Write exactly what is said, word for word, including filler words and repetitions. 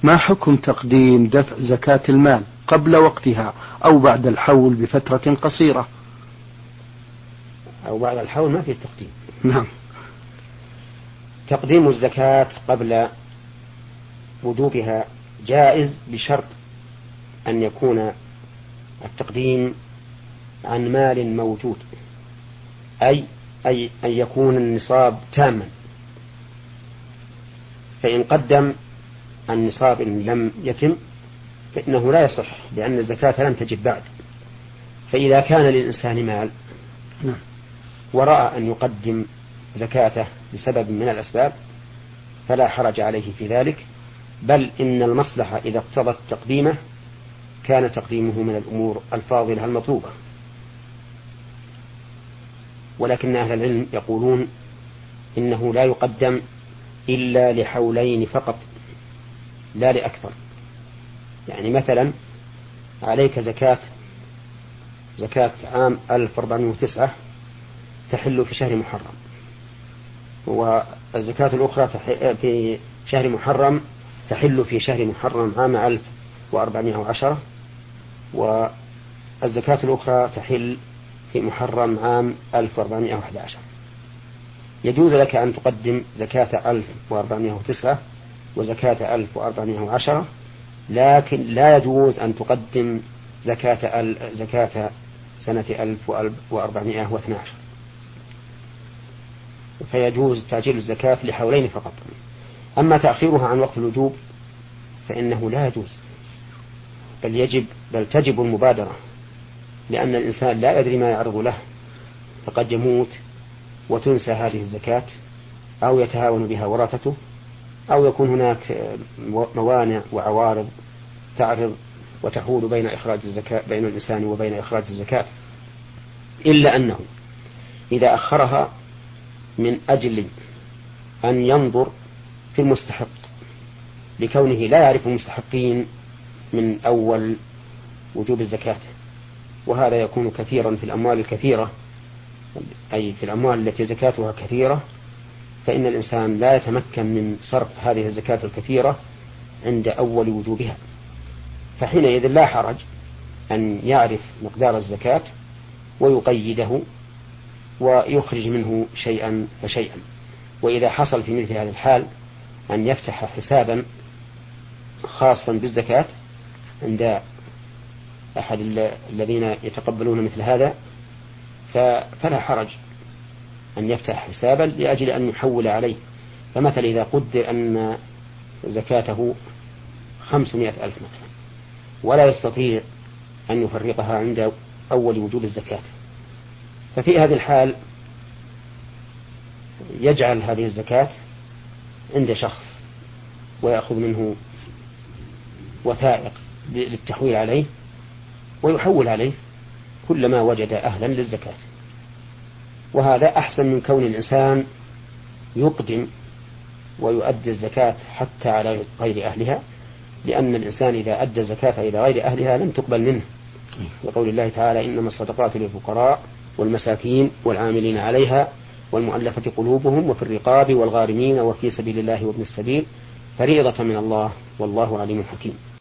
ما حكم تقديم دفع زكاة المال قبل وقتها أو بعد الحول بفترة قصيرة؟ أو بعد الحول ما فيه تقديم. نعم. تقديم الزكاة قبل وجوبها جائز بشرط أن يكون التقديم عن مال موجود، أي أي أن يكون النصاب تاما. فإن قدم النصاب إن لم يتم فإنه لا يصح، لأن الزكاة لم تجب بعد. فإذا كان للإنسان مال ورأى أن يقدم زكاته بسبب من الأسباب فلا حرج عليه في ذلك، بل إن المصلحة إذا اقتضت تقديمه كان تقديمه من الأمور الفاضلة المطلوبة. ولكن أهل العلم يقولون إنه لا يقدم إلا لحولين فقط لا لأكثر. يعني مثلا عليك زكاة زكاة عام ألف وأربعمائة وتسعة تحل في شهر محرم، والزكاة الأخرى في شهر محرم تحل في شهر محرم عام ألف وأربعمائة وعشرة، والزكاة الأخرى تحل في محرم عام ألف وأربعمائة وأحد عشر. يجوز لك أن تقدم زكاة ألف وأربعمائة وتسعة وزكاة ألف وأربعمائة وعشرة، لكن لا يجوز أن تقدم زكاة زكاة سنة ألف وأربعمائة واثني عشر. فيجوز تعجيل الزكاة لحولين فقط. أما تأخيرها عن وقت الوجوب فإنه لا يجوز، بل يجب بل تجب المبادرة، لأن الإنسان لا يدري ما يعرض له، فقد يموت وتنسى هذه الزكاة، أو يتهاون بها ورثته، أو يكون هناك موانع وعوارض تعرض وتحول بين إخراج الزكاة بين الإنسان وبين إخراج الزكاة. إلا أنه إذا أخرها من أجل أن ينظر في المستحق لكونه لا يعرف المستحقين من أول وجوب الزكاة، وهذا يكون كثيرا في الأموال الكثيرة، أي في الأموال التي زكاتها كثيرة، فإن الإنسان لا يتمكن من صرف هذه الزكاة الكثيرة عند أول وجوبها، فحينئذ لا حرج أن يعرف مقدار الزكاة ويقيده ويخرج منه شيئا فشيئا. وإذا حصل في مثل هذا الحال أن يفتح حسابا خاصا بالزكاة عند أحد الذين يتقبلون مثل هذا فلا حرج أن يفتح حسابا لأجل أن يحول عليه. فمثلا إذا قدر أن زكاته خمسمائة ألف مثلا ولا يستطيع أن يفرقها عند أول وجوب الزكاة، ففي هذه الحال يجعل هذه الزكاة عند شخص ويأخذ منه وثائق للتحويل عليه ويحول عليه كلما وجد أهلا للزكاة. وهذا أحسن من كون الإنسان يقدم ويؤدي الزكاة حتى على غير أهلها، لأن الإنسان إذا أدى الزكاة إلى غير أهلها لم تقبل منه، لقول الله تعالى إنما الصدقات للفقراء والمساكين والعاملين عليها والمؤلفة قلوبهم وفي الرقاب والغارمين وفي سبيل الله وابن السبيل فريضة من الله والله عليم حكيم.